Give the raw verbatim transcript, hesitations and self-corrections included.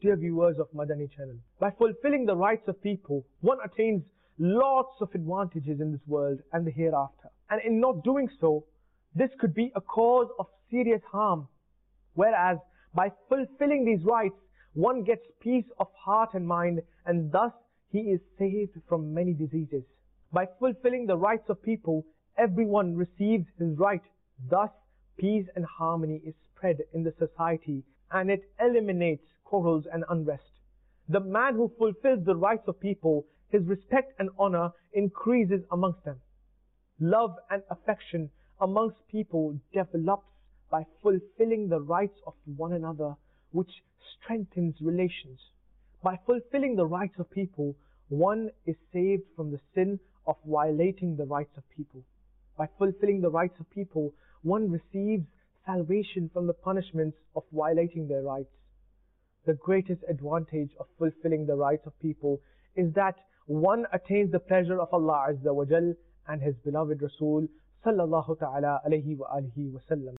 Dear viewers of Madani channel, by fulfilling the rights of people, one attains lots of advantages in this world and the hereafter. And in not doing so, this could be a cause of serious harm. Whereas by fulfilling these rights, one gets peace of heart and mind, and thus he is saved from many diseases. By fulfilling the rights of people, everyone receives his right. Thus, peace and harmony is spread in the society, and it eliminates quarrels and unrest. The man who fulfills the rights of people, his respect and honor increases amongst them. Love and affection amongst people develops by fulfilling the rights of one another, which strengthens relations. By fulfilling the rights of people, one is saved from the sin of violating the rights of people. By fulfilling the rights of people, one receives salvation from the punishments of violating their rights. The greatest advantage of fulfilling the rights of people is that one attains the pleasure of Allah Azza wa Jal and His beloved Rasul Sallallahu Ta'ala Alayhi wa Alihi wa Sallam.